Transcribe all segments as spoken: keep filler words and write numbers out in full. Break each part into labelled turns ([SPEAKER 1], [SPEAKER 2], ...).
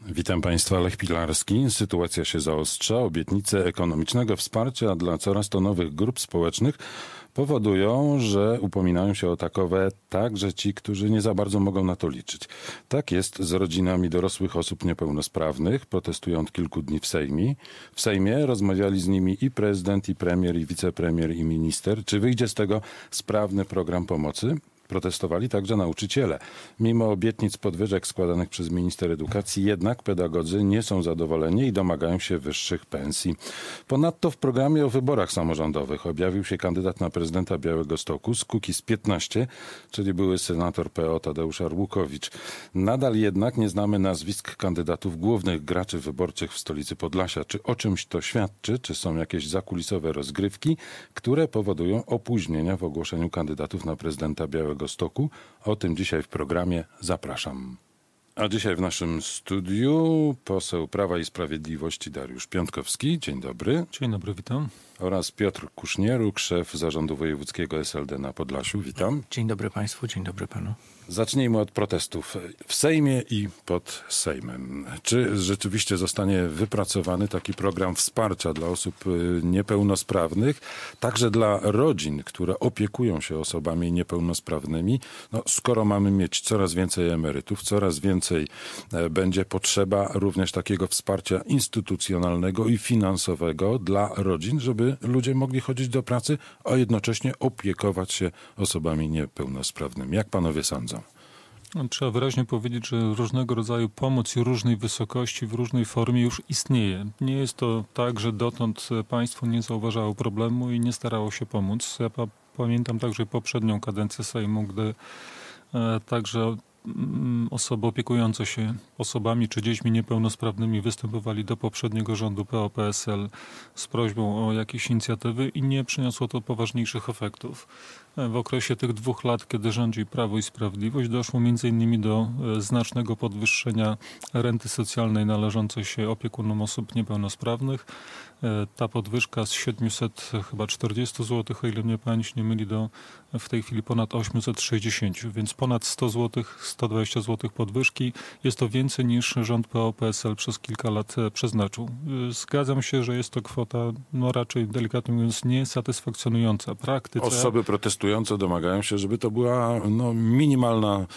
[SPEAKER 1] Witam Państwa, Lech Pilarski. Sytuacja się zaostrza. Obietnice ekonomicznego wsparcia dla coraz to nowych grup społecznych powodują, że upominają się o takowe także ci, którzy nie za bardzo mogą na to liczyć. Tak jest z rodzinami dorosłych osób niepełnosprawnych. Protestują od kilku dni w Sejmie. W Sejmie rozmawiali z nimi i prezydent, i premier, i wicepremier, i minister. Czy wyjdzie z tego sprawny program pomocy? Protestowali także nauczyciele. Mimo obietnic podwyżek składanych przez minister edukacji, jednak pedagodzy nie są zadowoleni i domagają się wyższych pensji. Ponadto w programie o wyborach samorządowych objawił się kandydat na prezydenta Białegostoku z Kukiz piętnaście, czyli były senator P O Tadeusz Arłukowicz. Nadal jednak nie znamy nazwisk kandydatów głównych graczy wyborczych w stolicy Podlasia. Czy o czymś to świadczy? Czy są jakieś zakulisowe rozgrywki, które powodują opóźnienia w ogłoszeniu kandydatów na prezydenta Białegostoku? O tym dzisiaj w programie. Zapraszam. A dzisiaj w naszym studiu poseł Prawa i Sprawiedliwości Dariusz Piątkowski. Dzień dobry.
[SPEAKER 2] Dzień dobry, witam.
[SPEAKER 1] Oraz Piotr Kusznieruk, szef Zarządu Wojewódzkiego S L D na Podlasiu. Witam.
[SPEAKER 3] Dzień dobry Państwu, dzień dobry Panu.
[SPEAKER 1] Zacznijmy od protestów w Sejmie i pod Sejmem. Czy rzeczywiście zostanie wypracowany taki program wsparcia dla osób niepełnosprawnych, także dla rodzin, które opiekują się osobami niepełnosprawnymi? No, skoro mamy mieć coraz więcej emerytów, coraz więcej będzie potrzeba również takiego wsparcia instytucjonalnego i finansowego dla rodzin, żeby ludzie mogli chodzić do pracy, a jednocześnie opiekować się osobami niepełnosprawnymi. Jak panowie sądzą?
[SPEAKER 2] Trzeba wyraźnie powiedzieć, że różnego rodzaju pomoc i różnej wysokości, w różnej formie już istnieje. Nie jest to tak, że dotąd państwo nie zauważało problemu i nie starało się pomóc. Ja pa- pamiętam także poprzednią kadencję Sejmu, gdy e, także osoby opiekujące się osobami czy dziećmi niepełnosprawnymi występowali do poprzedniego rządu P O P S L z prośbą o jakieś inicjatywy i nie przyniosło to poważniejszych efektów. W okresie tych dwóch lat, kiedy rządzi Prawo i Sprawiedliwość, doszło między innymi do znacznego podwyższenia renty socjalnej należącej się opiekunom osób niepełnosprawnych. Ta podwyżka z siedmiuset chyba czterdziestu złotych, o ile mnie pamięć nie myli, do w tej chwili ponad osiemset sześćdziesiąt, więc ponad sto złotych, sto dwadzieścia złotych podwyżki. Jest to więcej niż rząd P O P S L przez kilka lat przeznaczył. Zgadzam się, że jest to kwota, no raczej delikatnie mówiąc, niesatysfakcjonująca. W praktyce
[SPEAKER 1] Osoby protestujące domagają się, żeby to była no, minimalna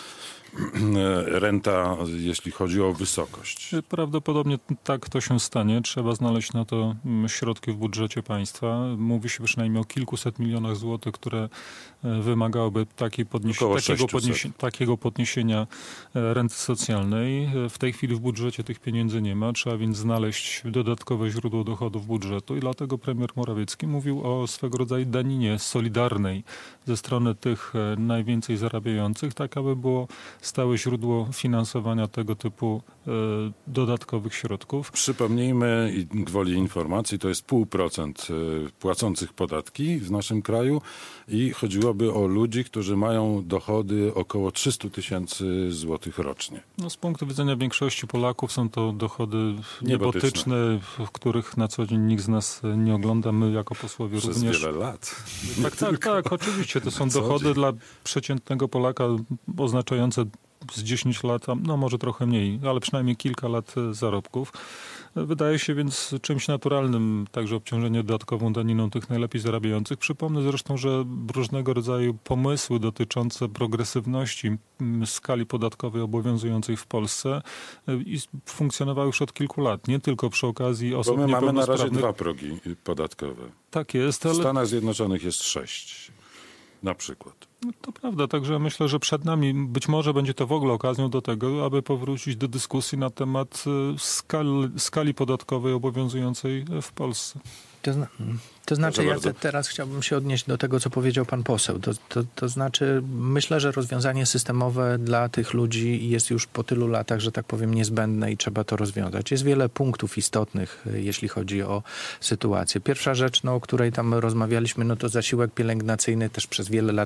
[SPEAKER 1] renta, jeśli chodzi o wysokość.
[SPEAKER 2] Prawdopodobnie tak to się stanie. Trzeba znaleźć na to środki w budżecie państwa. Mówi się przynajmniej o kilkuset milionach złotych, które wymagałyby takiej podnieś- takiego, podnieś- takiego podniesienia renty socjalnej. W tej chwili w budżecie tych pieniędzy nie ma. Trzeba więc znaleźć dodatkowe źródło dochodów budżetu i dlatego premier Morawiecki mówił o swego rodzaju daninie solidarnej ze strony tych najwięcej zarabiających, tak aby było stałe źródło finansowania tego typu e, dodatkowych środków.
[SPEAKER 1] Przypomnijmy, i gwoli informacji, to jest pół procent płacących podatki w naszym kraju i chodziłoby o ludzi, którzy mają dochody około trzysta tysięcy złotych rocznie.
[SPEAKER 2] No, z punktu widzenia większości Polaków są to dochody
[SPEAKER 1] niebotyczne,
[SPEAKER 2] niebotyczne, w których na co dzień nikt z nas nie ogląda. My jako posłowie
[SPEAKER 1] Przez
[SPEAKER 2] również.
[SPEAKER 1] Przez wiele lat.
[SPEAKER 2] Tak, tak, tak, oczywiście. To są dochody dla przeciętnego Polaka oznaczające z dziesięć lat, no może trochę mniej, ale przynajmniej kilka lat zarobków. Wydaje się więc czymś naturalnym także obciążenie dodatkową daniną tych najlepiej zarabiających. Przypomnę zresztą, że różnego rodzaju pomysły dotyczące progresywności skali podatkowej obowiązującej w Polsce funkcjonowały już od kilku lat, nie tylko przy okazji osób
[SPEAKER 1] Bo my mamy na razie
[SPEAKER 2] niepełnosprawnych.
[SPEAKER 1] dwa progi podatkowe.
[SPEAKER 2] Tak jest, ale
[SPEAKER 1] W Stanach Zjednoczonych jest sześć na przykład.
[SPEAKER 2] To prawda, także myślę, że przed nami być może będzie to w ogóle okazją do tego, aby powrócić do dyskusji na temat skali, skali podatkowej obowiązującej w Polsce.
[SPEAKER 3] To, zna, to znaczy, ja te, teraz chciałbym się odnieść do tego, co powiedział pan poseł. To, to, to znaczy, myślę, że rozwiązanie systemowe dla tych ludzi jest już po tylu latach, że tak powiem, niezbędne i trzeba to rozwiązać. Jest wiele punktów istotnych, jeśli chodzi o sytuację. Pierwsza rzecz, no, o której tam rozmawialiśmy, no to zasiłek pielęgnacyjny też przez wiele lat nie był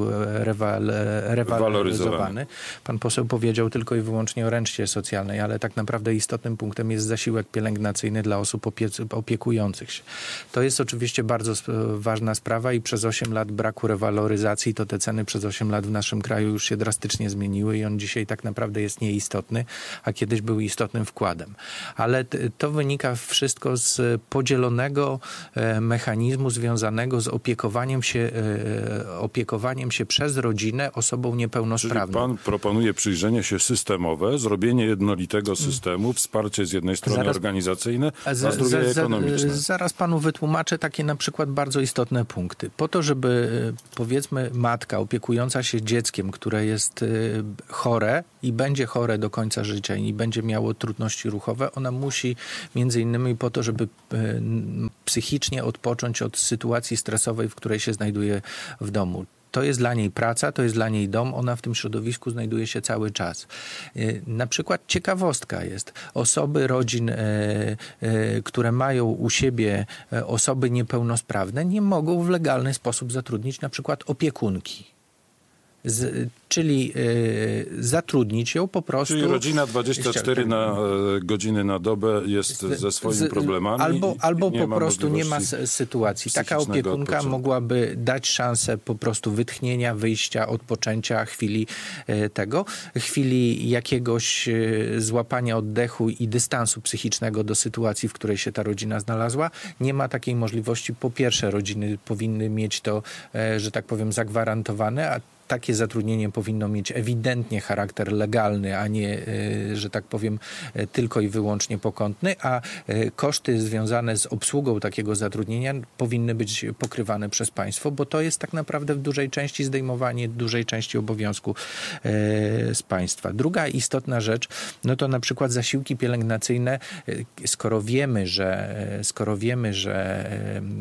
[SPEAKER 3] rewal, rewaloryzowany. Pan poseł powiedział tylko i wyłącznie o rencie socjalnej, ale tak naprawdę istotnym punktem jest zasiłek pielęgnacyjny dla osób opie- opiekujących się. To jest oczywiście bardzo ważna sprawa i przez osiem lat braku rewaloryzacji to te ceny przez osiem lat w naszym kraju już się drastycznie zmieniły i on dzisiaj tak naprawdę jest nieistotny, a kiedyś był istotnym wkładem. Ale to wynika wszystko z podzielonego mechanizmu związanego z opiekowaniem się, opiekowaniem się przez rodzinę osobą niepełnosprawną.
[SPEAKER 1] Czyli pan proponuje przyjrzenie się systemowe, zrobienie jednolitego systemu, wsparcie z jednej strony zaraz, organizacyjne, a z drugiej
[SPEAKER 3] za,
[SPEAKER 1] ekonomiczne.
[SPEAKER 3] Zaraz panu wytłumaczę takie na przykład bardzo istotne punkty. Po to, żeby powiedzmy matka opiekująca się dzieckiem, które jest chore i będzie chore do końca życia i będzie miało trudności ruchowe, ona musi między innymi po to, żeby psychicznie odpocząć od sytuacji stresowej, w której się znajduje w domu. To jest dla niej praca, to jest dla niej dom, ona w tym środowisku znajduje się cały czas. Na przykład ciekawostka jest, osoby rodzin, które mają u siebie osoby niepełnosprawne, nie mogą w legalny sposób zatrudnić na przykład opiekunki. Z, czyli y, zatrudnić ją po prostu...
[SPEAKER 1] Czyli rodzina dwadzieścia cztery na, y, godziny na dobę jest z, ze swoimi z, problemami.
[SPEAKER 3] Albo, albo po prostu nie ma sytuacji. Taka opiekunka mogłaby dać szansę po prostu wytchnienia, wyjścia, odpoczęcia, chwili y, tego, chwili jakiegoś y, złapania oddechu i dystansu psychicznego do sytuacji, w której się ta rodzina znalazła. Nie ma takiej możliwości. Po pierwsze, rodziny powinny mieć to, y, że tak powiem, zagwarantowane, a takie zatrudnienie powinno mieć ewidentnie charakter legalny, a nie, że tak powiem, tylko i wyłącznie pokątny, a koszty związane z obsługą takiego zatrudnienia powinny być pokrywane przez państwo, bo to jest tak naprawdę w dużej części zdejmowanie dużej części obowiązku z państwa. Druga istotna rzecz, no to na przykład zasiłki pielęgnacyjne, skoro wiemy, że skoro wiemy, że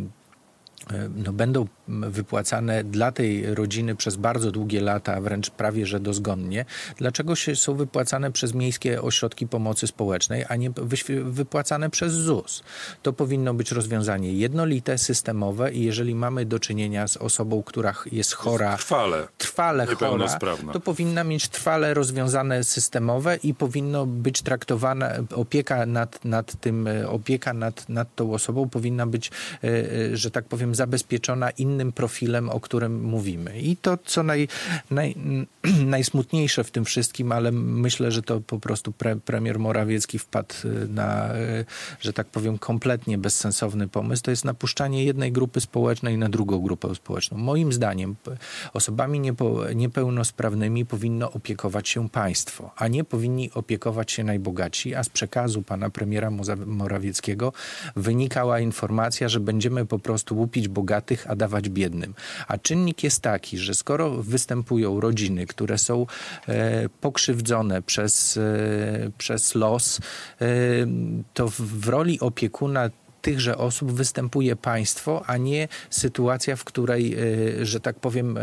[SPEAKER 3] no, będą wypłacane dla tej rodziny przez bardzo długie lata, wręcz prawie że dozgonnie. Dlaczego się są wypłacane przez miejskie ośrodki pomocy społecznej, a nie wypłacane przez Z U S? To powinno być rozwiązanie jednolite, systemowe i jeżeli mamy do czynienia z osobą, która jest chora,
[SPEAKER 1] jest trwale,
[SPEAKER 3] trwale chora, to powinna mieć trwale rozwiązane systemowe i powinno być traktowana opieka nad, nad tym, opieka nad, nad tą osobą powinna być, że tak powiem, zabezpieczona innym profilem, o którym mówimy. I to, co naj, naj, najsmutniejsze w tym wszystkim, ale myślę, że to po prostu pre, premier Morawiecki wpadł na, że tak powiem, kompletnie bezsensowny pomysł, to jest napuszczanie jednej grupy społecznej na drugą grupę społeczną. Moim zdaniem osobami niepo, niepełnosprawnymi powinno opiekować się państwo, a nie powinni opiekować się najbogatsi, a z przekazu pana premiera Morawieckiego wynikała informacja, że będziemy po prostu łupić bogatych, a dawać biednym. A czynnik jest taki, że skoro występują rodziny, które są e, pokrzywdzone przez, e, przez los, e, to w, w roli opiekuna tychże osób występuje państwo, a nie sytuacja, w której, że tak powiem,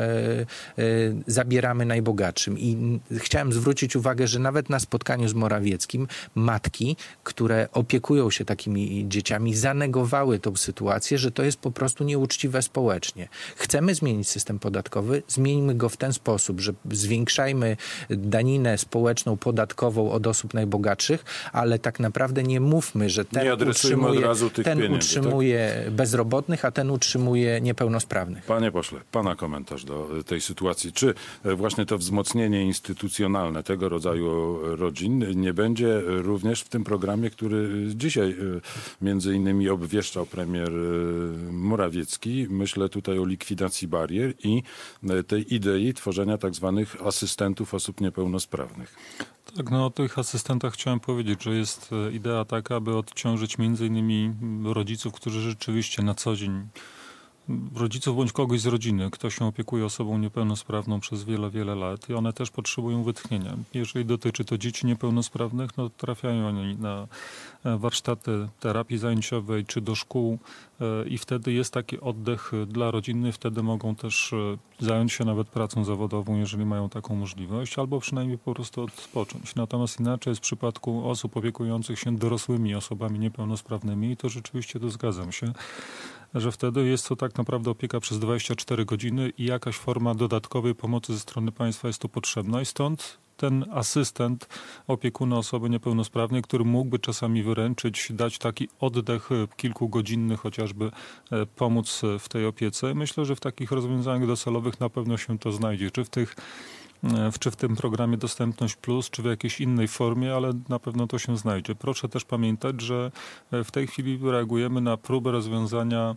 [SPEAKER 3] zabieramy najbogatszym. I chciałem zwrócić uwagę, że nawet na spotkaniu z Morawieckim matki, które opiekują się takimi dzieciami, zanegowały tą sytuację, że to jest po prostu nieuczciwe społecznie. Chcemy zmienić system podatkowy, zmieńmy go w ten sposób, że zwiększajmy daninę społeczną, podatkową od osób najbogatszych, ale tak naprawdę nie mówmy, że ten
[SPEAKER 1] nie utrzymuje, od razu tych
[SPEAKER 3] ten
[SPEAKER 1] pieniędzy,
[SPEAKER 3] utrzymuje
[SPEAKER 1] tak?
[SPEAKER 3] bezrobotnych, a ten utrzymuje niepełnosprawnych.
[SPEAKER 1] Panie pośle, pana komentarz do tej sytuacji. Czy właśnie to wzmocnienie instytucjonalne tego rodzaju rodzin nie będzie również w tym programie, który dzisiaj między innymi obwieszczał premier Morawiecki? Myślę tutaj o likwidacji barier i tej idei tworzenia tak zwanych asystentów osób niepełnosprawnych.
[SPEAKER 2] Tak, no o tych asystentach chciałem powiedzieć, że jest idea taka, aby odciążyć między innymi rodziców, którzy rzeczywiście na co dzień, rodziców bądź kogoś z rodziny, kto się opiekuje osobą niepełnosprawną przez wiele, wiele lat i one też potrzebują wytchnienia. Jeżeli dotyczy to dzieci niepełnosprawnych, no trafiają oni na warsztaty terapii zajęciowej czy do szkół i wtedy jest taki oddech dla rodziny, wtedy mogą też zająć się nawet pracą zawodową, jeżeli mają taką możliwość, albo przynajmniej po prostu odpocząć. Natomiast inaczej jest w przypadku osób opiekujących się dorosłymi osobami niepełnosprawnymi i to rzeczywiście to zgadzam się. że wtedy jest to tak naprawdę opieka przez dwadzieścia cztery godziny i jakaś forma dodatkowej pomocy ze strony państwa jest tu potrzebna i stąd ten asystent opiekuna osoby niepełnosprawnej, który mógłby czasami wyręczyć, dać taki oddech kilkugodzinny, chociażby pomóc w tej opiece. Myślę, że w takich rozwiązaniach docelowych na pewno się to znajdzie. Czy w tych w, czy w tym programie Dostępność Plus, czy w jakiejś innej formie, ale na pewno to się znajdzie. Proszę też pamiętać, że w tej chwili reagujemy na próbę rozwiązania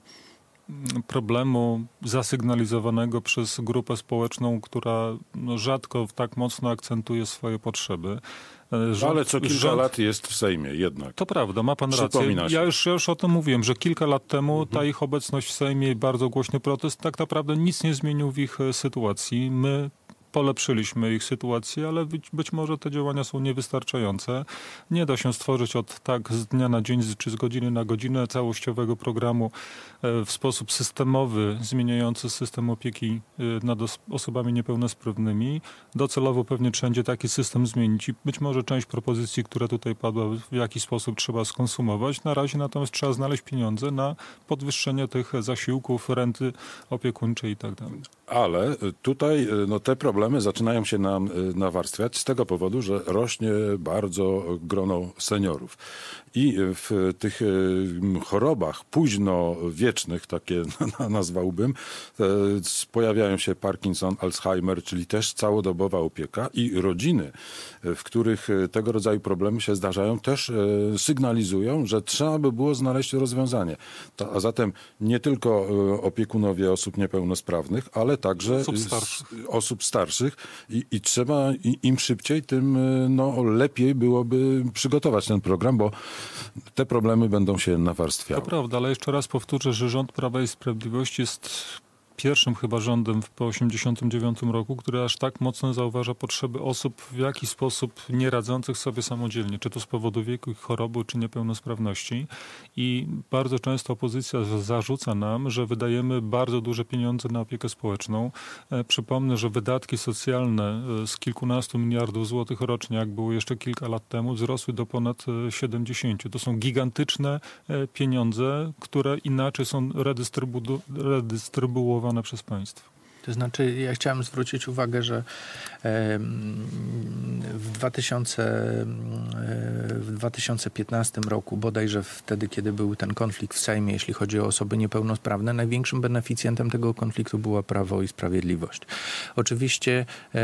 [SPEAKER 2] problemu zasygnalizowanego przez grupę społeczną, która no, rzadko tak mocno akcentuje swoje potrzeby.
[SPEAKER 1] Rząd, ale co kilka rząd, lat jest w Sejmie jednak.
[SPEAKER 2] To prawda, ma pan rację. Ja już, ja już o tym mówiłem, że kilka lat temu mhm. ta ich obecność w Sejmie i bardzo głośny protest tak naprawdę nic nie zmienił w ich sytuacji. My polepszyliśmy ich sytuację, ale być, być może te działania są niewystarczające. Nie da się stworzyć od tak z dnia na dzień czy z godziny na godzinę całościowego programu w sposób systemowy, zmieniający system opieki nad os- osobami niepełnosprawnymi. Docelowo pewnie trzeba będzie taki system zmienić i być może część propozycji, która tutaj padła, w jaki sposób trzeba skonsumować. Na razie natomiast trzeba znaleźć pieniądze na podwyższenie tych zasiłków, renty opiekuńczej i tak dalej.
[SPEAKER 1] Ale tutaj no, te problemy zaczynają się nam nawarstwiać z tego powodu, że rośnie bardzo grono seniorów. I w tych chorobach późnowiecznych, takie nazwałbym, pojawiają się Parkinson, Alzheimer, czyli też całodobowa opieka i rodziny, w których tego rodzaju problemy się zdarzają, też sygnalizują, że trzeba by było znaleźć rozwiązanie. A zatem nie tylko opiekunowie osób niepełnosprawnych, ale także
[SPEAKER 2] osób starszych,
[SPEAKER 1] osób starszych i, i trzeba im szybciej, tym no, lepiej byłoby przygotować ten program, bo te problemy będą się nawarstwiały.
[SPEAKER 2] To prawda, ale jeszcze raz powtórzę, że rząd Prawa i Sprawiedliwości jest pierwszym chyba rządem po osiemdziesiątym dziewiątym roku, który aż tak mocno zauważa potrzeby osób w jakiś sposób nie radzących sobie samodzielnie, czy to z powodu wieku, choroby, czy niepełnosprawności. I bardzo często opozycja zarzuca nam, że wydajemy bardzo duże pieniądze na opiekę społeczną. E, przypomnę, że wydatki socjalne z kilkunastu miliardów złotych rocznie, jak było jeszcze kilka lat temu, wzrosły do ponad siedemdziesięciu. To są gigantyczne pieniądze, które inaczej są redystrybu- redystrybuowane przez państwo.
[SPEAKER 3] To znaczy, ja chciałem zwrócić uwagę, że w, dwa tysiące piętnastym roku, bodajże wtedy, kiedy był ten konflikt w Sejmie, jeśli chodzi o osoby niepełnosprawne, największym beneficjentem tego konfliktu była Prawo i Sprawiedliwość. Oczywiście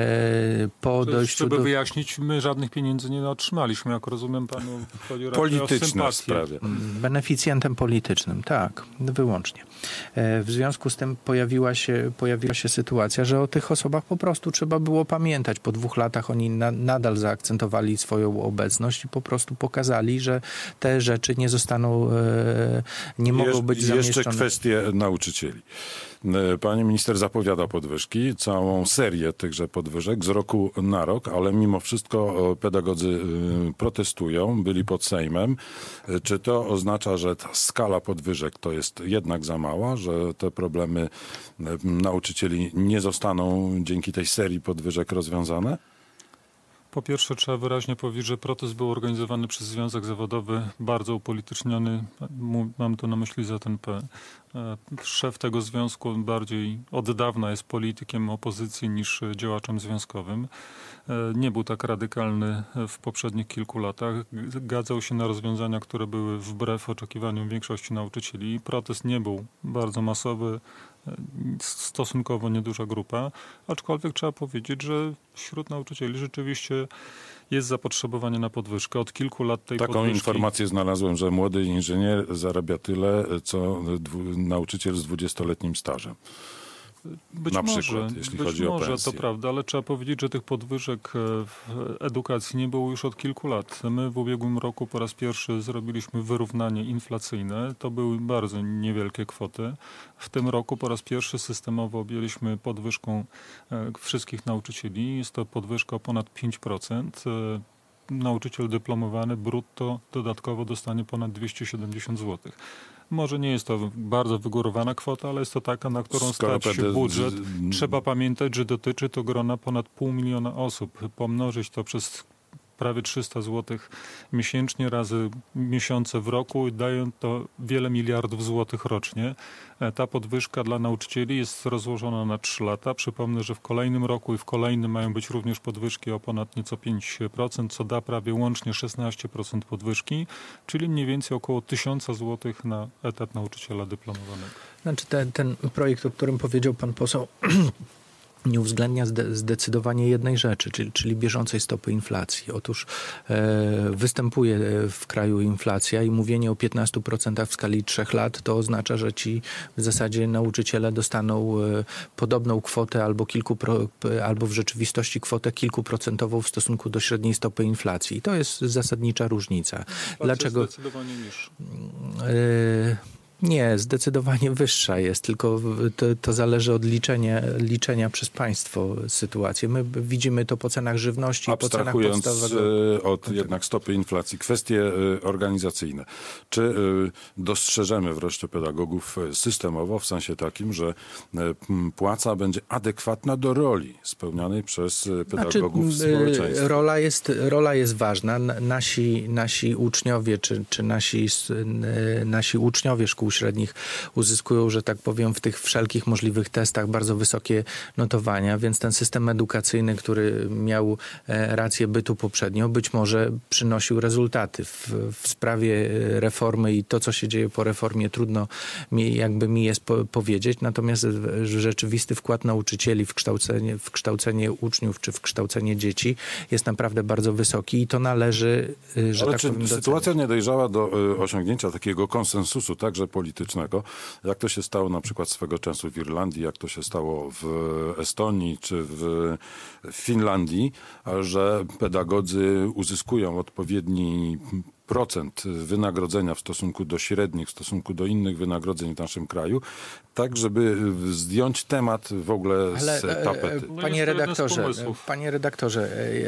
[SPEAKER 3] po dojściu
[SPEAKER 2] Żeby
[SPEAKER 3] do...
[SPEAKER 2] wyjaśnić, my żadnych pieniędzy nie otrzymaliśmy, jak rozumiem panu chodzi
[SPEAKER 1] polityczne
[SPEAKER 2] o
[SPEAKER 1] sprawy.
[SPEAKER 3] Beneficjentem politycznym, tak, wyłącznie. W związku z tym pojawiła się, pojawiła się sytuacja, że o tych osobach po prostu trzeba było pamiętać. Po dwóch latach oni na, nadal zaakcentowali swoją obecność i po prostu pokazali, że te rzeczy nie zostaną, e, nie mogą być
[SPEAKER 1] Jesz-
[SPEAKER 3] zamieszczone.
[SPEAKER 1] Jeszcze kwestie nauczycieli. Pani minister zapowiada podwyżki, całą serię tychże podwyżek z roku na rok, ale mimo wszystko pedagodzy protestują, byli pod Sejmem. Czy to oznacza, że ta skala podwyżek to jest jednak za mała, że te problemy nauczycieli nie zostaną dzięki tej serii podwyżek rozwiązane?
[SPEAKER 2] Po pierwsze trzeba wyraźnie powiedzieć, że protest był organizowany przez Związek Zawodowy, bardzo upolityczniony, mam tu na myśli Z N P. Szef tego związku bardziej od dawna jest politykiem opozycji niż działaczem związkowym. Nie był tak radykalny w poprzednich kilku latach. Zgadzał się na rozwiązania, które były wbrew oczekiwaniom większości nauczycieli. Protest nie był bardzo masowy, stosunkowo nieduża grupa, aczkolwiek trzeba powiedzieć, że wśród nauczycieli rzeczywiście jest zapotrzebowanie na podwyżkę. Od kilku lat tej
[SPEAKER 1] Taką
[SPEAKER 2] podwyżki...
[SPEAKER 1] informację znalazłem, że młody inżynier zarabia tyle, co dwu, nauczyciel z dwudziestoletnim stażem.
[SPEAKER 2] Być
[SPEAKER 1] na
[SPEAKER 2] może,
[SPEAKER 1] przykład, jeśli
[SPEAKER 2] być
[SPEAKER 1] chodzi
[SPEAKER 2] może,
[SPEAKER 1] o pensję.
[SPEAKER 2] to prawda, ale trzeba powiedzieć, że tych podwyżek w edukacji nie było już od kilku lat. My w ubiegłym roku po raz pierwszy zrobiliśmy wyrównanie inflacyjne. To były bardzo niewielkie kwoty. W tym roku po raz pierwszy systemowo objęliśmy podwyżką wszystkich nauczycieli. Jest to podwyżka o ponad pięć procent. Nauczyciel dyplomowany brutto dodatkowo dostanie ponad dwieście siedemdziesiąt złotych. Może nie jest to bardzo wygórowana kwota, ale jest to taka, na którą stać się budżet. Trzeba pamiętać, że dotyczy to grona ponad pół miliona osób. Pomnożyć to przez prawie trzysta złotych miesięcznie razy miesiące w roku. Daje to wiele miliardów złotych rocznie. Ta podwyżka dla nauczycieli jest rozłożona na trzy lata. Przypomnę, że w kolejnym roku i w kolejnym mają być również podwyżki o ponad nieco pięć procent, co da prawie łącznie szesnaście procent podwyżki, czyli mniej więcej około tysiąc złotych na etat nauczyciela dyplomowanego.
[SPEAKER 3] Znaczy ten, ten projekt, o którym powiedział pan poseł, nie uwzględnia zde, zdecydowanie jednej rzeczy, czyli, czyli bieżącej stopy inflacji. Otóż e, występuje w kraju inflacja i mówienie o piętnastu procentach w skali trzech lat to oznacza, że ci w zasadzie nauczyciele dostaną e, podobną kwotę albo, kilku pro, albo w rzeczywistości kwotę kilkuprocentową w stosunku do średniej stopy inflacji. I to jest zasadnicza różnica.
[SPEAKER 2] Inflacja
[SPEAKER 3] Dlaczego?
[SPEAKER 2] Zdecydowanie niższa.
[SPEAKER 3] E, Nie, zdecydowanie wyższa jest, tylko to, to zależy od liczenia, liczenia przez państwo sytuacji. My widzimy to po cenach żywności i po cenach
[SPEAKER 1] Abstrahując
[SPEAKER 3] podstawowego.
[SPEAKER 1] od jednak stopy inflacji, kwestie organizacyjne. Czy dostrzeżemy wreszcie pedagogów systemowo w sensie takim, że płaca będzie adekwatna do roli spełnianej przez pedagogów
[SPEAKER 3] znaczy,
[SPEAKER 1] społeczeństwa?
[SPEAKER 3] Rola jest, rola jest ważna. Nasi, nasi uczniowie, czy, czy nasi, nasi uczniowie szkół średnich uzyskują, że tak powiem, w tych wszelkich możliwych testach bardzo wysokie notowania, więc ten system edukacyjny, który miał rację bytu poprzednio, być może przynosił rezultaty. W, w sprawie reformy i to, co się dzieje po reformie, trudno mi, jakby mi jest po, powiedzieć, natomiast rzeczywisty wkład nauczycieli w kształcenie, w kształcenie uczniów, czy w kształcenie dzieci jest naprawdę bardzo wysoki i to należy, że
[SPEAKER 1] Ale
[SPEAKER 3] tak
[SPEAKER 1] czy
[SPEAKER 3] powiem,
[SPEAKER 1] sytuacja nie dojrzała do osiągnięcia takiego konsensusu, także politycznego, jak to się stało na przykład swego czasu w Irlandii, jak to się stało w Estonii czy w Finlandii, że pedagodzy uzyskują odpowiedni procent wynagrodzenia w stosunku do średnich, w stosunku do innych wynagrodzeń w naszym kraju, tak żeby zdjąć temat w ogóle z
[SPEAKER 3] Ale,
[SPEAKER 1] tapety.
[SPEAKER 2] No
[SPEAKER 3] panie redaktorze, panie redaktorze,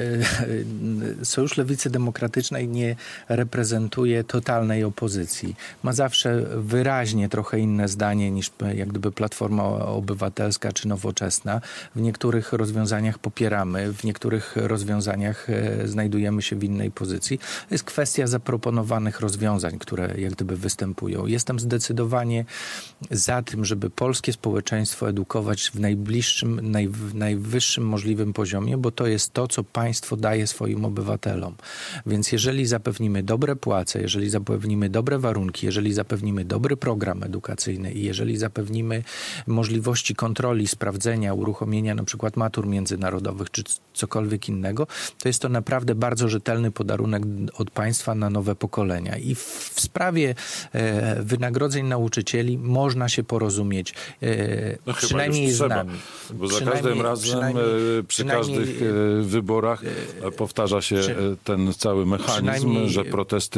[SPEAKER 3] Sojusz Lewicy Demokratycznej nie reprezentuje totalnej opozycji. Ma zawsze wyraźnie trochę inne zdanie niż jak gdyby Platforma Obywatelska czy Nowoczesna. W niektórych rozwiązaniach popieramy, w niektórych rozwiązaniach znajdujemy się w innej pozycji. To jest kwestia zaproponowanych rozwiązań, które jak gdyby występują. Jestem zdecydowanie za tym, żeby polskie społeczeństwo edukować w najbliższym, naj, najwyższym możliwym poziomie, bo to jest to, co państwo daje swoim obywatelom. Więc jeżeli zapewnimy dobre płace, jeżeli zapewnimy dobre warunki, jeżeli zapewnimy dobry program edukacyjny i jeżeli zapewnimy możliwości kontroli, sprawdzenia, uruchomienia na przykład matur międzynarodowych czy cokolwiek innego, to jest to naprawdę bardzo rzetelny podarunek od państwa na nowe pokolenia. I w, w sprawie e, wynagrodzeń nauczycieli można się porozumieć. E,
[SPEAKER 1] no
[SPEAKER 3] przynajmniej z nami.
[SPEAKER 1] Bo za każdym razem przy
[SPEAKER 3] przynajmniej,
[SPEAKER 1] każdych e, wyborach e, powtarza się przy, ten cały mechanizm, że protesty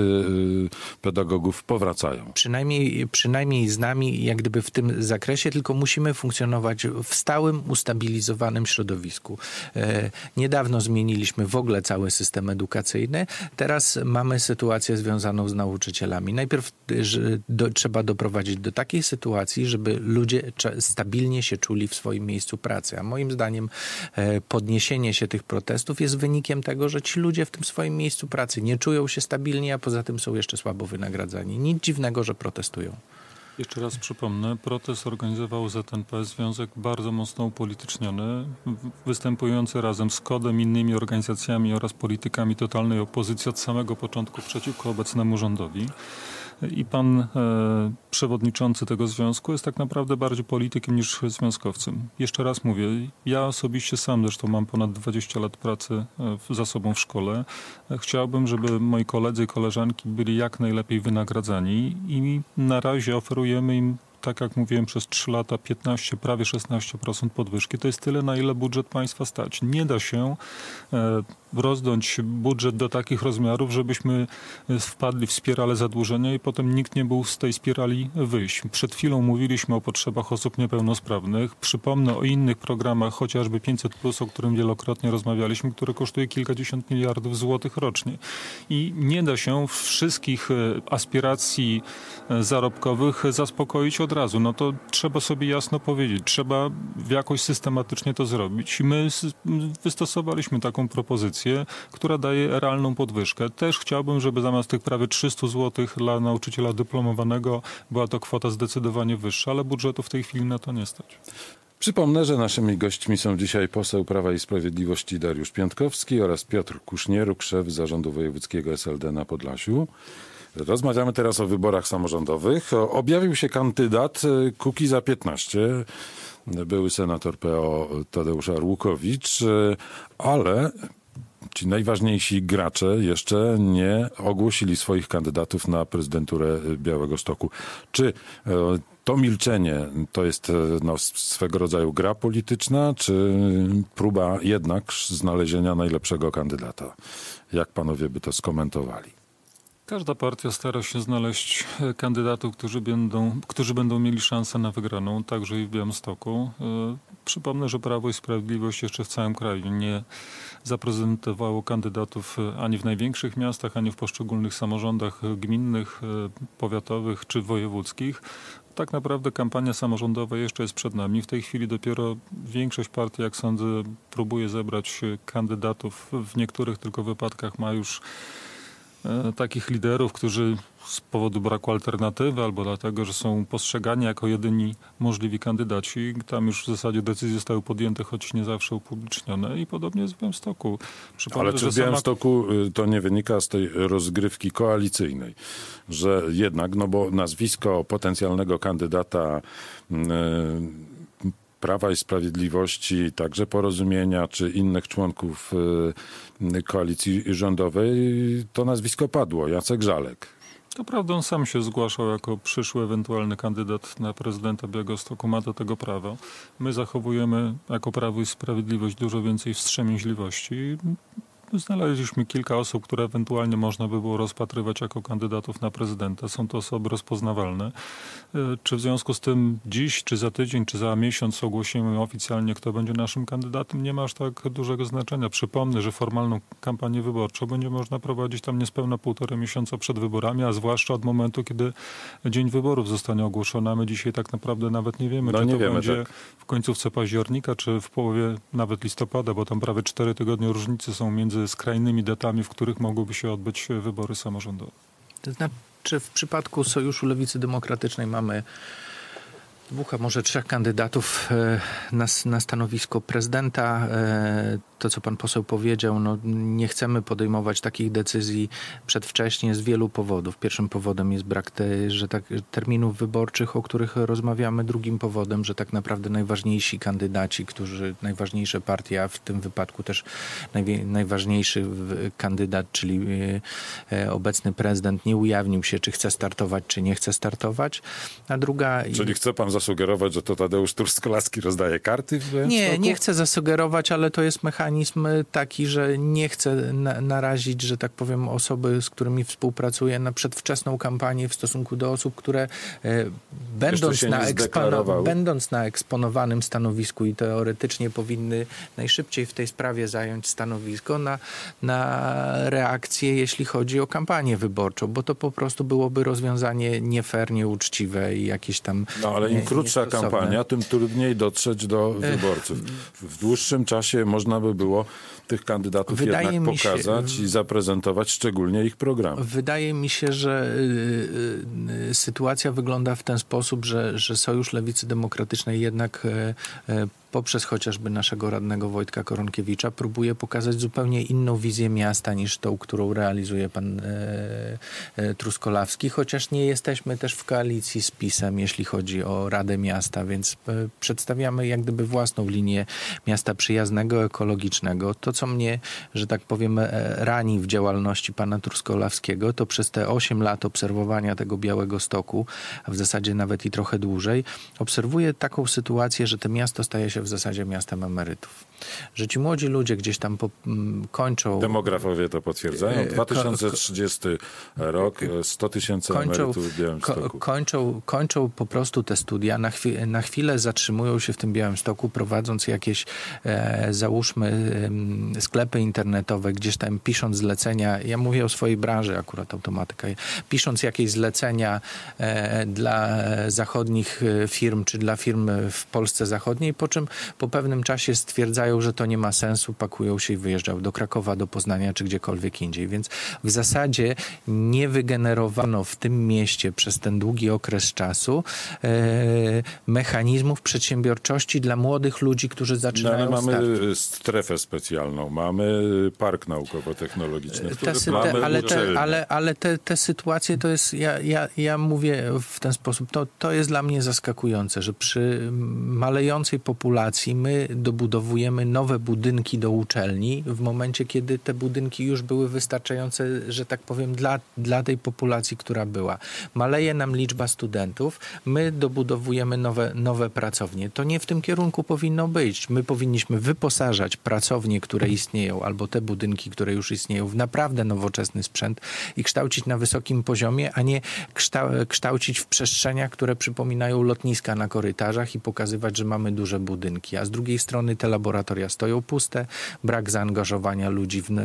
[SPEAKER 1] e, pedagogów powracają.
[SPEAKER 3] Przynajmniej, przynajmniej z nami jak gdyby w tym zakresie, tylko musimy funkcjonować w stałym, ustabilizowanym środowisku. E, niedawno zmieniliśmy w ogóle cały system edukacyjny. Teraz mamy sytuację związaną z nauczycielami. Najpierw że do, trzeba doprowadzić do takiej sytuacji, żeby ludzie stabilnie się czuli w swoim miejscu pracy. A moim zdaniem e, podniesienie się tych protestów jest wynikiem tego, że ci ludzie w tym swoim miejscu pracy nie czują się stabilnie, a poza tym są jeszcze słabo wynagradzani. Nic dziwnego, że protestują.
[SPEAKER 2] Jeszcze raz przypomnę, protest organizował Z N P, związek bardzo mocno upolityczniony, występujący razem z Kodem, innymi organizacjami oraz politykami totalnej opozycji od samego początku przeciwko obecnemu rządowi. I pan e, przewodniczący tego związku jest tak naprawdę bardziej politykiem niż związkowcem. Jeszcze raz mówię, ja osobiście sam zresztą mam ponad dwadzieścia lat pracy w, za sobą w szkole. Chciałbym, żeby moi koledzy i koleżanki byli jak najlepiej wynagradzani i na razie oferujemy im, tak jak mówiłem, przez trzy lata piętnaście, prawie szesnaście procent podwyżki. To jest tyle, na ile budżet państwa stać. Nie da się e, rozdąć budżet do takich rozmiarów, żebyśmy wpadli w spiralę zadłużenia i potem nikt nie był z tej spirali wyjść. Przed chwilą mówiliśmy o potrzebach osób niepełnosprawnych. Przypomnę o innych programach, chociażby pięćset plus, o którym wielokrotnie rozmawialiśmy, które kosztuje kilkadziesiąt miliardów złotych rocznie. I nie da się wszystkich aspiracji zarobkowych zaspokoić od razu. No to trzeba sobie jasno powiedzieć. Trzeba jakoś systematycznie to zrobić. I my wystosowaliśmy taką propozycję. propozycję, która daje realną podwyżkę. Też chciałbym, żeby zamiast tych prawie trzysta złotych dla nauczyciela dyplomowanego była to kwota zdecydowanie wyższa, ale budżetu w tej chwili na to nie stać.
[SPEAKER 1] Przypomnę, że naszymi gośćmi są dzisiaj poseł Prawa i Sprawiedliwości Dariusz Piątkowski oraz Piotr Kusznieruk, szef Zarządu Wojewódzkiego S L D na Podlasiu. Rozmawiamy teraz o wyborach samorządowych. Objawił się kandydat Kukiza piętnaście, były senator P O Tadeusz Arłukowicz, ale ci najważniejsi gracze jeszcze nie ogłosili swoich kandydatów na prezydenturę Białegostoku. Czy to milczenie to jest no, swego rodzaju gra polityczna, czy próba jednak znalezienia najlepszego kandydata? Jak panowie by to skomentowali?
[SPEAKER 2] Każda partia stara się znaleźć kandydatów, którzy będą, którzy będą mieli szansę na wygraną, także i w Białymstoku. Przypomnę, że Prawo i Sprawiedliwość jeszcze w całym kraju nie zaprezentowało kandydatów ani w największych miastach, ani w poszczególnych samorządach gminnych, powiatowych czy wojewódzkich. Tak naprawdę kampania samorządowa jeszcze jest przed nami. W tej chwili dopiero większość partii, jak sądzę, próbuje zebrać kandydatów. W niektórych tylko wypadkach ma już takich liderów, którzy z powodu braku alternatywy albo dlatego, że są postrzegani jako jedyni możliwi kandydaci. Tam już w zasadzie decyzje zostały podjęte, choć nie zawsze upublicznione. I podobnie jest w Białymstoku.
[SPEAKER 1] Ale czy w Białymstoku sama... to nie wynika z tej rozgrywki koalicyjnej, że jednak, no bo nazwisko potencjalnego kandydata yy, Prawa i Sprawiedliwości, także Porozumienia, czy innych członków y, koalicji rządowej, to nazwisko padło, Jacek Żalek.
[SPEAKER 2] To prawda, on sam się zgłaszał jako przyszły ewentualny kandydat na prezydenta Białegostoku, ma do tego prawo. My zachowujemy jako Prawo i Sprawiedliwość dużo więcej wstrzemięźliwości. Znaleźliśmy kilka osób, które ewentualnie można by było rozpatrywać jako kandydatów na prezydenta. Są to osoby rozpoznawalne. Czy w związku z tym dziś, czy za tydzień, czy za miesiąc ogłosimy oficjalnie, kto będzie naszym kandydatem, nie ma aż tak dużego znaczenia. Przypomnę, że formalną kampanię wyborczą będzie można prowadzić tam niespełna półtora miesiąca przed wyborami, a zwłaszcza od momentu, kiedy dzień wyborów zostanie ogłoszony. A my dzisiaj tak naprawdę nawet nie wiemy,
[SPEAKER 1] no,
[SPEAKER 2] czy
[SPEAKER 1] nie
[SPEAKER 2] to
[SPEAKER 1] wiemy,
[SPEAKER 2] będzie
[SPEAKER 1] tak.
[SPEAKER 2] w końcówce października, czy w połowie nawet listopada, bo tam prawie cztery tygodnie różnicy są między skrajnymi datami, w których mogłyby się odbyć wybory samorządowe.
[SPEAKER 3] To znaczy w przypadku Sojuszu Lewicy Demokratycznej mamy dwóch, a może trzech kandydatów na, na stanowisko prezydenta. To, co pan poseł powiedział, no nie chcemy podejmować takich decyzji przedwcześnie z wielu powodów. Pierwszym powodem jest brak te, że tak, terminów wyborczych, o których rozmawiamy. Drugim powodem, że tak naprawdę najważniejsi kandydaci, którzy, najważniejsze partie, a w tym wypadku też najwie, najważniejszy kandydat, czyli obecny prezydent, nie ujawnił się, czy chce startować, czy nie chce startować. A druga...
[SPEAKER 1] Czyli chce pan zasugerować, że to Tadeusz Truskolaski rozdaje karty w Białymstoku?
[SPEAKER 3] Nie, nie chcę zasugerować, ale to jest mechanizm taki, że nie chcę na, narazić, że tak powiem, osoby, z którymi współpracuję na przedwczesną kampanię w stosunku do osób, które e, będąc, na ekspono, będąc na eksponowanym stanowisku i teoretycznie powinny najszybciej w tej sprawie zająć stanowisko na, na reakcję, jeśli chodzi o kampanię wyborczą, bo to po prostu byłoby rozwiązanie nie fair, nieuczciwe i jakieś tam
[SPEAKER 1] No ale im krótsza kampania, tym trudniej dotrzeć do wyborców. W dłuższym czasie można by było tych kandydatów
[SPEAKER 3] Wydaje
[SPEAKER 1] jednak
[SPEAKER 3] mi się,
[SPEAKER 1] pokazać i zaprezentować szczególnie ich program.
[SPEAKER 3] Wydaje mi się, że y, y, sytuacja wygląda w ten sposób, że, że Sojusz Lewicy Demokratycznej jednak y, y, poprzez chociażby naszego radnego Wojtka Koronkiewicza próbuje pokazać zupełnie inną wizję miasta niż tą, którą realizuje pan e, e, Truskolawski, chociaż nie jesteśmy też w koalicji z PiS-em, jeśli chodzi o Radę Miasta, więc e, przedstawiamy jak gdyby własną linię miasta przyjaznego, ekologicznego. To, co mnie, że tak powiem, e, rani w działalności pana Truskolawskiego, to przez te osiem lat obserwowania tego Białegostoku, a w zasadzie nawet i trochę dłużej, obserwuję taką sytuację, że to miasto staje się w zasadzie miastem emerytów. Że ci młodzi ludzie gdzieś tam po, m, kończą...
[SPEAKER 1] Demografowie to potwierdzają. dwa tysiące trzydziesty rok, rok sto tysięcy emerytów w Białymstoku.
[SPEAKER 3] Ko- kończą, kończą po prostu te studia, na, chwi- na chwilę zatrzymują się w tym Białymstoku, prowadząc jakieś, e, załóżmy, e, sklepy internetowe, gdzieś tam pisząc zlecenia, ja mówię o swojej branży akurat automatyka, pisząc jakieś zlecenia e, dla zachodnich firm, czy dla firm w Polsce Zachodniej, po czym po pewnym czasie stwierdzają, że to nie ma sensu, pakują się i wyjeżdżają do Krakowa, do Poznania, czy gdziekolwiek indziej. Więc w zasadzie nie wygenerowano w tym mieście przez ten długi okres czasu e, mechanizmów przedsiębiorczości dla młodych ludzi, którzy zaczynają
[SPEAKER 1] no, ale mamy
[SPEAKER 3] start.
[SPEAKER 1] strefę specjalną, mamy park naukowo-technologiczny,
[SPEAKER 3] Te, sy-
[SPEAKER 1] mamy
[SPEAKER 3] te, ale te,
[SPEAKER 1] uczelnie.
[SPEAKER 3] ale, ale te, te sytuacje to jest, ja, ja, ja mówię w ten sposób, to, to jest dla mnie zaskakujące, że przy malejącej populacji my dobudowujemy nowe budynki do uczelni w momencie, kiedy te budynki już były wystarczające, że tak powiem, dla, dla tej populacji, która była. Maleje nam liczba studentów, my dobudowujemy nowe, nowe pracownie. To nie w tym kierunku powinno być. My powinniśmy wyposażać pracownie, które istnieją, albo te budynki, które już istnieją, w naprawdę nowoczesny sprzęt i kształcić na wysokim poziomie, a nie kształ- kształcić w przestrzeniach, które przypominają lotniska na korytarzach i pokazywać, że mamy duże budynki. A z drugiej strony te laboratoria stoją puste, brak zaangażowania ludzi w,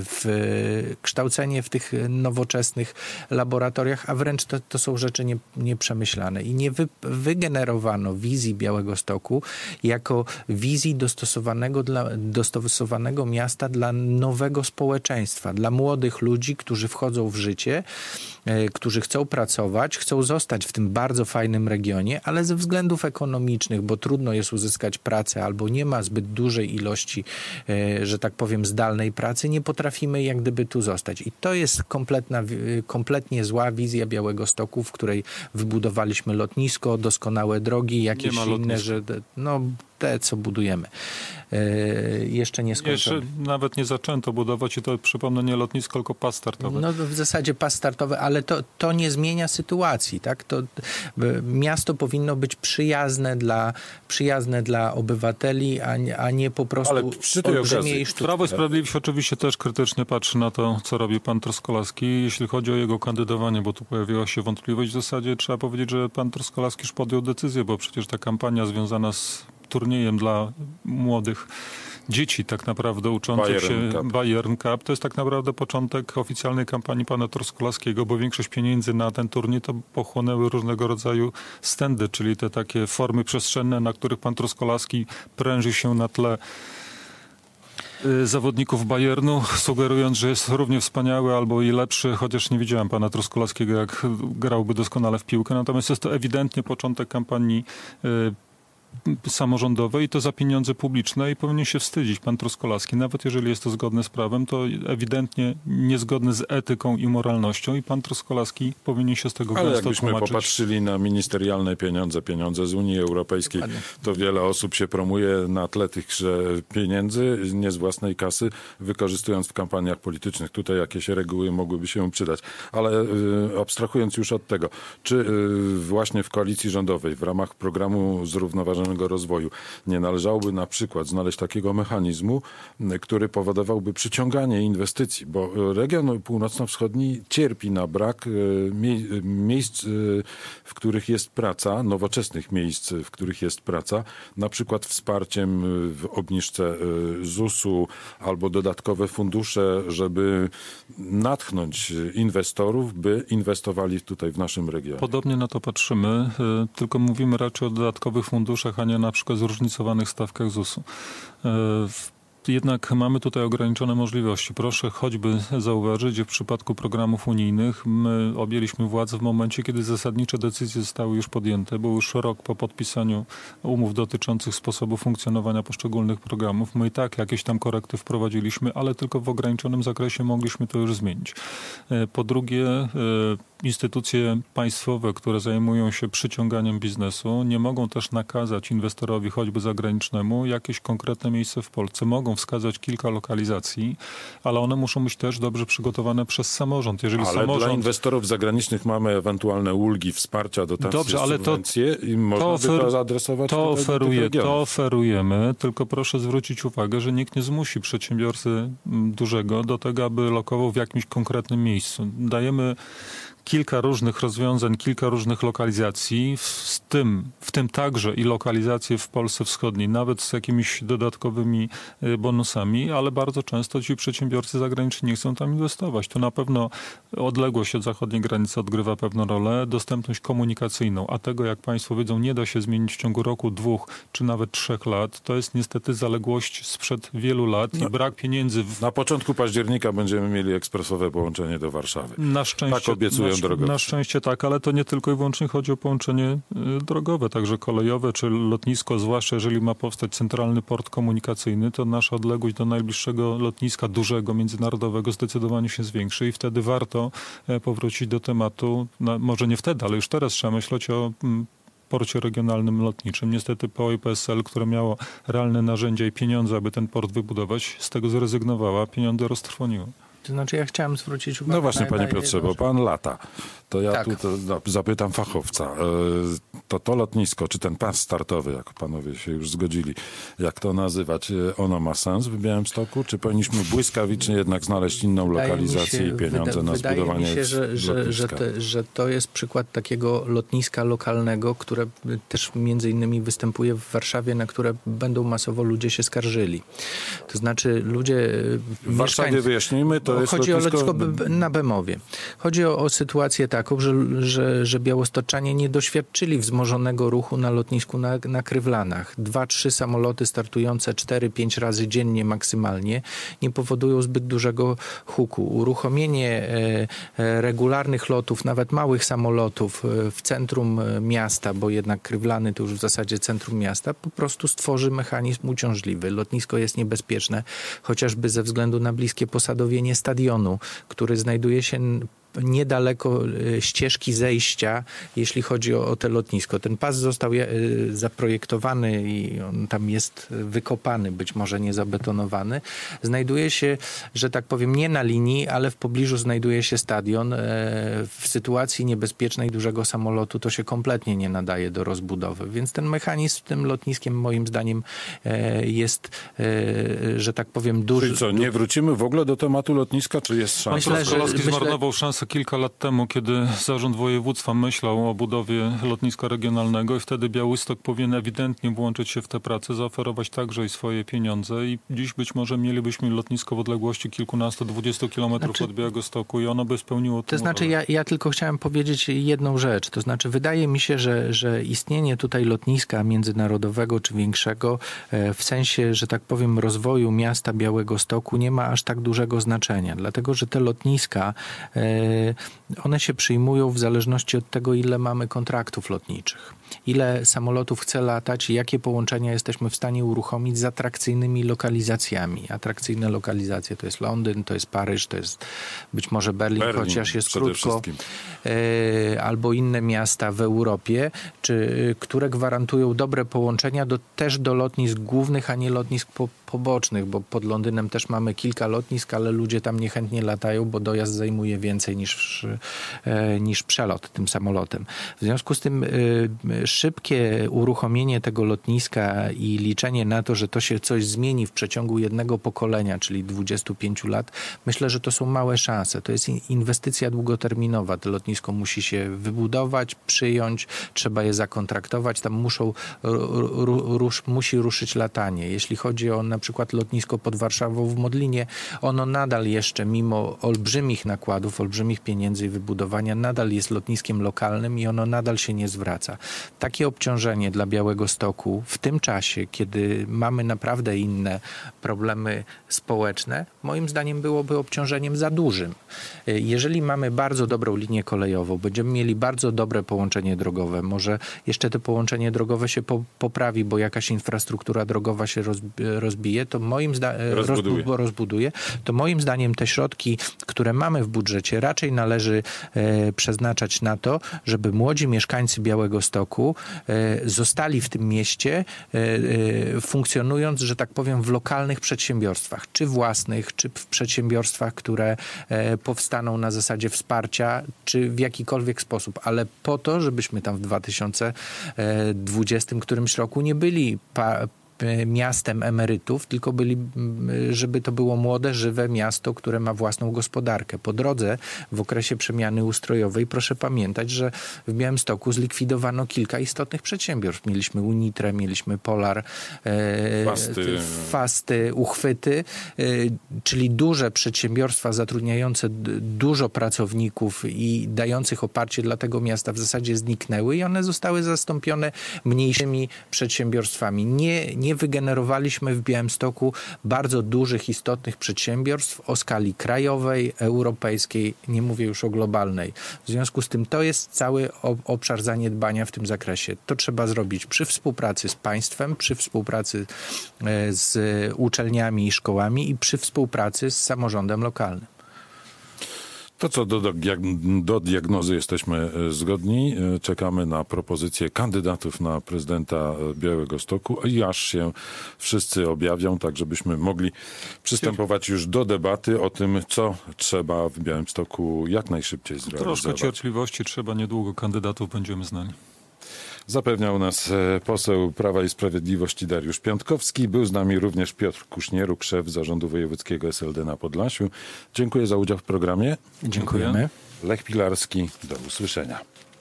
[SPEAKER 3] w kształcenie w tych nowoczesnych laboratoriach, a wręcz to, to są rzeczy nie, nieprzemyślane. I nie wy, wygenerowano wizji Białegostoku jako wizji dostosowanego, dla, dostosowanego miasta dla nowego społeczeństwa, dla młodych ludzi, którzy wchodzą w życie, e, którzy chcą pracować, chcą zostać w tym bardzo fajnym regionie, ale ze względów ekonomicznych, bo trudno jest uzyskać pracę albo nie ma zbyt dużej ilości, e, że tak powiem, zdalnej pracy, nie potrafimy jak gdyby tu zostać. I to jest kompletna, kompletnie zła wizja Białegostoku, w której wybudowaliśmy lotnisko, doskonałe drogi, jakieś inne, że no te, co budujemy. Yy, jeszcze nie skończono.
[SPEAKER 2] Jeszcze nawet nie zaczęto budować i to, przypomnę, nie lotnisko, tylko pas startowy.
[SPEAKER 3] No w zasadzie pas startowy, ale to, to nie zmienia sytuacji, tak? To, miasto powinno być przyjazne dla, przyjazne dla obywateli, a nie, a nie po prostu
[SPEAKER 1] ale przy tej
[SPEAKER 3] olbrzymie i sztuczne.
[SPEAKER 2] Prawo i Sprawiedliwość oczywiście też krytycznie patrzy na to, co robi pan Truskolaski, jeśli chodzi o jego kandydowanie, bo tu pojawiła się wątpliwość. W zasadzie trzeba powiedzieć, że pan Truskolaski już podjął decyzję, bo przecież ta kampania związana z turniejem dla młodych dzieci tak naprawdę uczących
[SPEAKER 1] Bayern
[SPEAKER 2] się
[SPEAKER 1] Cup.
[SPEAKER 2] Bayern Cup. To jest tak naprawdę początek oficjalnej kampanii pana Truskolaskiego, bo większość pieniędzy na ten turniej to pochłonęły różnego rodzaju stędy, czyli te takie formy przestrzenne, na których pan Truskolaski pręży się na tle zawodników Bayernu, sugerując, że jest równie wspaniały albo i lepszy, chociaż nie widziałem pana Truskolaskiego, jak grałby doskonale w piłkę. Natomiast jest to ewidentnie początek kampanii samorządowej i to za pieniądze publiczne i powinien się wstydzić pan Truskolaski. Nawet jeżeli jest to zgodne z prawem, to ewidentnie niezgodne z etyką i moralnością i pan Truskolaski powinien się z tego
[SPEAKER 1] Ale
[SPEAKER 2] gęsto
[SPEAKER 1] jakbyśmy
[SPEAKER 2] tłumaczyć.
[SPEAKER 1] popatrzyli na ministerialne pieniądze, pieniądze z Unii Europejskiej,
[SPEAKER 3] Dokładnie.
[SPEAKER 1] to wiele osób się promuje na tle tychże pieniędzy, nie z własnej kasy, wykorzystując w kampaniach politycznych. Tutaj jakieś reguły mogłyby się przydać. Ale y, abstrahując już od tego, czy y, właśnie w koalicji rządowej w ramach programu zrównoważonego rozwoju nie należałoby na przykład znaleźć takiego mechanizmu, który powodowałby przyciąganie inwestycji, bo region północno-wschodni cierpi na brak mie- miejsc, w których jest praca, nowoczesnych miejsc, w których jest praca, na przykład wsparciem w obniżce zusu albo dodatkowe fundusze, żeby natchnąć inwestorów, by inwestowali tutaj w naszym regionie.
[SPEAKER 2] Podobnie na to patrzymy, y, tylko mówimy raczej o dodatkowych funduszach, a nie na przykład zróżnicowanych stawkach zusu. Y, w Jednak mamy tutaj ograniczone możliwości. Proszę choćby zauważyć, że w przypadku programów unijnych my objęliśmy władzę w momencie, kiedy zasadnicze decyzje zostały już podjęte. Był już rok po podpisaniu umów dotyczących sposobu funkcjonowania poszczególnych programów. My i tak jakieś tam korekty wprowadziliśmy, ale tylko w ograniczonym zakresie mogliśmy to już zmienić. Po drugie, instytucje państwowe, które zajmują się przyciąganiem biznesu, nie mogą też nakazać inwestorowi, choćby zagranicznemu, jakieś konkretne miejsce w Polsce. Mogą wskazać kilka lokalizacji, ale one muszą być też dobrze przygotowane przez samorząd. Jeżeli
[SPEAKER 1] ale
[SPEAKER 2] samorząd...
[SPEAKER 1] dla inwestorów zagranicznych mamy ewentualne ulgi, wsparcia, dotacje,
[SPEAKER 2] Dobrze, ale to,
[SPEAKER 1] subwencje i można
[SPEAKER 2] to, ofer...
[SPEAKER 1] by to zaadresować
[SPEAKER 2] to,
[SPEAKER 1] do tych
[SPEAKER 2] oferuje,
[SPEAKER 1] regionów.
[SPEAKER 2] to oferujemy, tylko proszę zwrócić uwagę, że nikt nie zmusi przedsiębiorcy dużego do tego, aby lokował w jakimś konkretnym miejscu. Dajemy kilka różnych rozwiązań, kilka różnych lokalizacji, w tym, w tym także i lokalizacje w Polsce Wschodniej, nawet z jakimiś dodatkowymi bonusami, ale bardzo często ci przedsiębiorcy zagraniczni nie chcą tam inwestować. To na pewno odległość od zachodniej granicy odgrywa pewną rolę, dostępność komunikacyjną, a tego, jak państwo wiedzą, nie da się zmienić w ciągu roku, dwóch, czy nawet trzech lat. To jest niestety zaległość sprzed wielu lat no, i brak pieniędzy. W...
[SPEAKER 1] Na początku października będziemy mieli ekspresowe połączenie do Warszawy.
[SPEAKER 2] Na szczęście,
[SPEAKER 1] tak obiecują.
[SPEAKER 2] Na, na szczęście tak, ale to nie tylko i wyłącznie chodzi o połączenie y, drogowe, także kolejowe czy lotnisko, zwłaszcza jeżeli ma powstać centralny port komunikacyjny, to nasza odległość do najbliższego lotniska dużego, międzynarodowego zdecydowanie się zwiększy i wtedy warto y, powrócić do tematu, no, może nie wtedy, ale już teraz trzeba myśleć o y, porcie regionalnym lotniczym. Niestety P O i P S L, które miało realne narzędzia i pieniądze, aby ten port wybudować, z tego zrezygnowała, pieniądze roztrwoniło.
[SPEAKER 3] To znaczy ja chciałem zwrócić uwagę...
[SPEAKER 1] No właśnie,
[SPEAKER 3] na,
[SPEAKER 1] panie
[SPEAKER 3] na
[SPEAKER 1] Piotrze,
[SPEAKER 3] jedną...
[SPEAKER 1] bo pan lata. To ja
[SPEAKER 3] tak.
[SPEAKER 1] tu to zapytam fachowca. To to lotnisko, czy ten pas startowy, jak panowie się już zgodzili, jak to nazywać, ono ma sens w Białymstoku? Czy powinniśmy błyskawicznie jednak znaleźć inną wydaje lokalizację się, i pieniądze wyda, na zbudowanie
[SPEAKER 3] Wydaje mi się, że, że, że, te, że to jest przykład takiego lotniska lokalnego, które też między innymi występuje w Warszawie, na które będą masowo ludzie się skarżyli. To znaczy ludzie...
[SPEAKER 1] W Warszawie wyjaśnijmy, to jest
[SPEAKER 3] chodzi
[SPEAKER 1] lotnisko...
[SPEAKER 3] o lotnisko na Bemowie. Chodzi o, o sytuację taką, że, że, że białostoczanie nie doświadczyli wzmożonego ruchu na lotnisku na, na Krywlanach. Dwa, trzy samoloty startujące cztery, pięć razy dziennie maksymalnie nie powodują zbyt dużego huku. Uruchomienie e, e, regularnych lotów, nawet małych samolotów e, w centrum miasta, bo jednak Krywlany to już w zasadzie centrum miasta, po prostu stworzy mechanizm uciążliwy. Lotnisko jest niebezpieczne, chociażby ze względu na bliskie posadowienie stadionu, który znajduje się niedaleko ścieżki zejścia, jeśli chodzi o, o te lotnisko. Ten pas został zaprojektowany i on tam jest wykopany, być może nie zabetonowany. Znajduje się, że tak powiem, nie na linii, ale w pobliżu znajduje się stadion. W sytuacji niebezpiecznej dużego samolotu to się kompletnie nie nadaje do rozbudowy. Więc ten mechanizm z tym lotniskiem moim zdaniem jest, że tak powiem, duży.
[SPEAKER 1] Czyli co, nie wrócimy w ogóle do tematu lotniska, czy jest szansa?
[SPEAKER 2] Myślę, że Kolowski zmarnował szansę kilka lat temu, kiedy Zarząd Województwa myślał o budowie lotniska regionalnego i wtedy Białystok powinien ewidentnie włączyć się w tę pracę, zaoferować także i swoje pieniądze i dziś być może mielibyśmy lotnisko w odległości kilkunastu, dwudziestu kilometrów znaczy, od Białegostoku i ono by spełniło
[SPEAKER 3] To znaczy ja, ja tylko chciałem powiedzieć jedną rzecz, to znaczy wydaje mi się, że, że istnienie tutaj lotniska międzynarodowego czy większego w sensie, że tak powiem, rozwoju miasta Białegostoku nie ma aż tak dużego znaczenia, dlatego że te lotniska one się przyjmują w zależności od tego, ile mamy kontraktów lotniczych. Ile samolotów chce latać i jakie połączenia jesteśmy w stanie uruchomić z atrakcyjnymi lokalizacjami. Atrakcyjne lokalizacje to jest Londyn, to jest Paryż, to jest być może Berlin, Berlin chociaż jest krótko, e, albo inne miasta w Europie, czy, które gwarantują dobre połączenia do, też do lotnisk głównych, a nie lotnisk po, pobocznych, bo pod Londynem też mamy kilka lotnisk, ale ludzie tam niechętnie latają, bo dojazd zajmuje więcej niż, e, niż przelot tym samolotem. W związku z tym e, szybkie uruchomienie tego lotniska i liczenie na to, że to się coś zmieni w przeciągu jednego pokolenia, czyli dwudziestu pięciu lat, myślę, że to są małe szanse. To jest inwestycja długoterminowa. To lotnisko musi się wybudować, przyjąć, trzeba je zakontraktować, tam muszą, rusz, musi ruszyć latanie. Jeśli chodzi o na przykład lotnisko pod Warszawą w Modlinie, ono nadal jeszcze, mimo olbrzymich nakładów, olbrzymich pieniędzy i wybudowania, nadal jest lotniskiem lokalnym i ono nadal się nie zwraca. Takie obciążenie dla Białegostoku w tym czasie, kiedy mamy naprawdę inne problemy społeczne, moim zdaniem byłoby obciążeniem za dużym. Jeżeli mamy bardzo dobrą linię kolejową, będziemy mieli bardzo dobre połączenie drogowe, może jeszcze to połączenie drogowe się po, poprawi, bo jakaś infrastruktura drogowa się roz, rozbije, to moim zdaniem rozbuduje. rozbuduje, to moim zdaniem te środki, które mamy w budżecie, raczej raczej należy e, przeznaczać na to, żeby młodzi mieszkańcy Białegostoku e, zostali w tym mieście, e, e, funkcjonując, że tak powiem, w lokalnych przedsiębiorstwach, czy własnych, czy w przedsiębiorstwach, które e, powstaną na zasadzie wsparcia, czy w jakikolwiek sposób, ale po to, żebyśmy tam w dwa tysiące dwudziestym którymś roku nie byli pa- miastem emerytów, tylko byli, żeby to było młode, żywe miasto, które ma własną gospodarkę. Po drodze, w okresie przemiany ustrojowej, proszę pamiętać, że w Białymstoku zlikwidowano kilka istotnych przedsiębiorstw. Mieliśmy Unitrę, mieliśmy Polar, e,
[SPEAKER 1] Fasty.
[SPEAKER 3] Fasty, Uchwyty, e, czyli duże przedsiębiorstwa zatrudniające d- dużo pracowników i dających oparcie dla tego miasta w zasadzie zniknęły i one zostały zastąpione mniejszymi przedsiębiorstwami. Nie, nie wygenerowaliśmy w Białymstoku bardzo dużych, istotnych przedsiębiorstw o skali krajowej, europejskiej, nie mówię już o globalnej. W związku z tym to jest cały obszar zaniedbania w tym zakresie. To trzeba zrobić przy współpracy z państwem, przy współpracy z uczelniami i szkołami i przy współpracy z samorządem lokalnym.
[SPEAKER 1] To co do, do, do diagnozy jesteśmy zgodni. Czekamy na propozycje kandydatów na prezydenta Białegostoku i aż się wszyscy objawią, tak żebyśmy mogli przystępować już do debaty o tym, co trzeba w Białymstoku jak najszybciej zrealizować.
[SPEAKER 2] Troszkę cierpliwości trzeba, niedługo kandydatów będziemy znali.
[SPEAKER 1] Zapewniał nas poseł Prawa i Sprawiedliwości Dariusz Piątkowski. Był z nami również Piotr Kuśnieruk, szef Zarządu Wojewódzkiego S L D na Podlasiu. Dziękuję za udział w programie.
[SPEAKER 3] Dziękujemy.
[SPEAKER 1] Lech Pilarski, do usłyszenia.